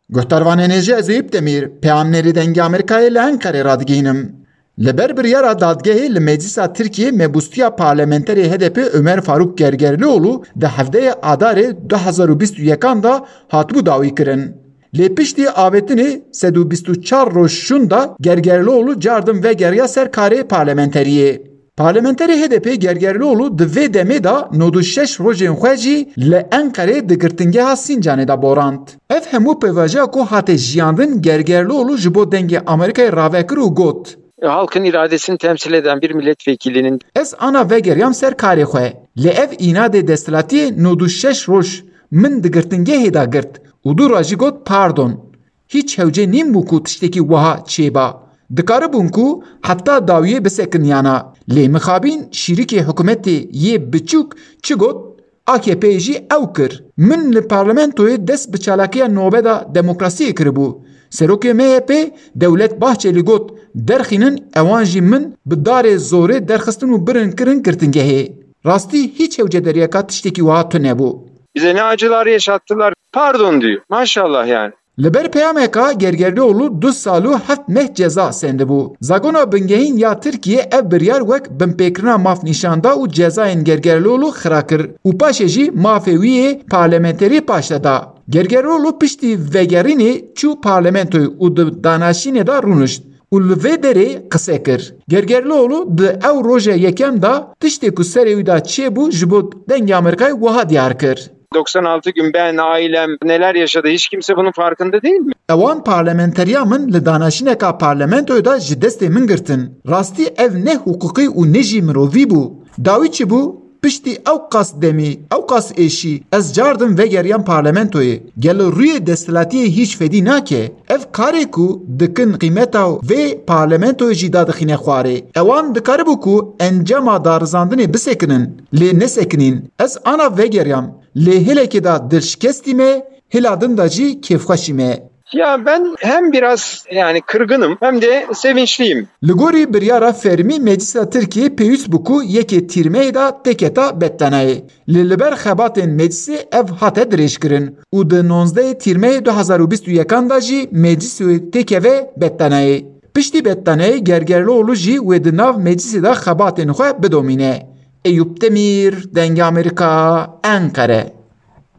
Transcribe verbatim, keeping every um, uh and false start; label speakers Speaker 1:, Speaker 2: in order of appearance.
Speaker 1: Guhtarvanên jî ez ê Yuptemîr peyamnerê dengê Amerîkayê li Enqereyê radîgihînim. Li ber biryara dadgehê li Meclisa Tirkiye mebustiya parlamenterê H D P Ömer Faruk Gergerlioğlu di hevdeyê Adarê du hezar û bîst û yekan da hatibû dawî kirin. Lê piştî avêtinê sed û bîst û çar roj şûn da Gergerlioğlu cardim vegeriya ser karê parlamenteriyê. Parlamenterê H D P Gergerlioğlu di vê demê da nod û şeş rojên xwe jî li Enqereyê di girtingeha Sincanê da borand. Ev hemû pêvajoya ku hate jiyandin Gergerlioğlu ji bo dengê Amerîkayê ravekir û got.
Speaker 2: Halkın iradesini temsil eden bir milletvekilinin
Speaker 1: Ez ana vegeriyam ser karê xwe. Lê ev înadê desthilatiyê nod û şeş roj min di girtingehê da girt û du roj jî got pardon. Hiç hewce nîm bû ku tiştekî wiha çêba. Dikaribûn ku heta dawiyê bisekin yana. Lê mixabîn şîrikê hikûmetê yê biçûk çi got? A K P jî ew kir. Min li parlamentoyê dest bi çalakiya nobeda demokrasiyê kiribû. Serokê M H P Dewlet Bahçeli got derxînin ewan jî min bi darê zorê derxistin û birin kirin girtingehê. Rastî hiç hewce deriyeka tiştekî wiha tune nebû.
Speaker 2: Bize ne acılar yaşattılar. Pardon diyor. Maşallah yani.
Speaker 1: Li ber peyameka Gergerlioğlu du sal û heft meh ceza sendibû. Zagona bingehîn ya Tirkiye ev biryar wek binpêkirina maf nîşanda û cezayên Gergerlioğlu xira kir û paşê jî mafê wî yê parlamenterî paşda da. Gergerlioğlu piştî vegerînê çû parlamentoyê û di danaşînê da rûnişt û li vê derê qise kir. Gergerlioğlu di ew roja yekem da tiştê ku serê wî da çêbû ji bo dengê Amerîkayê wiha diyar kir.
Speaker 2: doksan altı gün ben, ailem neler yaşadı hiç kimse bunun farkında değil mi?
Speaker 1: Ewan parlamenteriya min li danaşîneka parlamentoyê da ji destê min girtin. Rastî ev ne hukukî û ne jî mirovî bû. Dawî çi bû? Piştî ew qas demî, ew qas êşî, ez cardim vegeriyan parlamentoyê. Gelo rûyê desthilatiyê hiç fedî nake. Ev karê ku dikin qîmeta vê parlamentoyê jî dadixîne xwarê. Ewan dikaribû ku encama darizandinê bisekinin. Lê nesekinîn. Ez ana vegeriyam. Lê hilekê da dilşikestî me, hila din da jî kêfxweşî me.
Speaker 2: Ya ben hem biraz yani kırgınım hem de sevinçliyim.
Speaker 1: Li gorî biryara fermî Meclisa Tirkiye pêwîst bû ku yekê tîrmeyê da teketa betlanayê. Lê li ber xebatên meclisê ev hate dirêjkirin û di nonzdehê tîrmeyê du hezar û bîst û yekan da jî meclisê tekeve betlanayê. Piştî betlanayê Gergerlioğlu jî wê di nav meclisê da xebatên xwe bidomîne. Eyüp Demir, Dengê Amerîka, Enqere.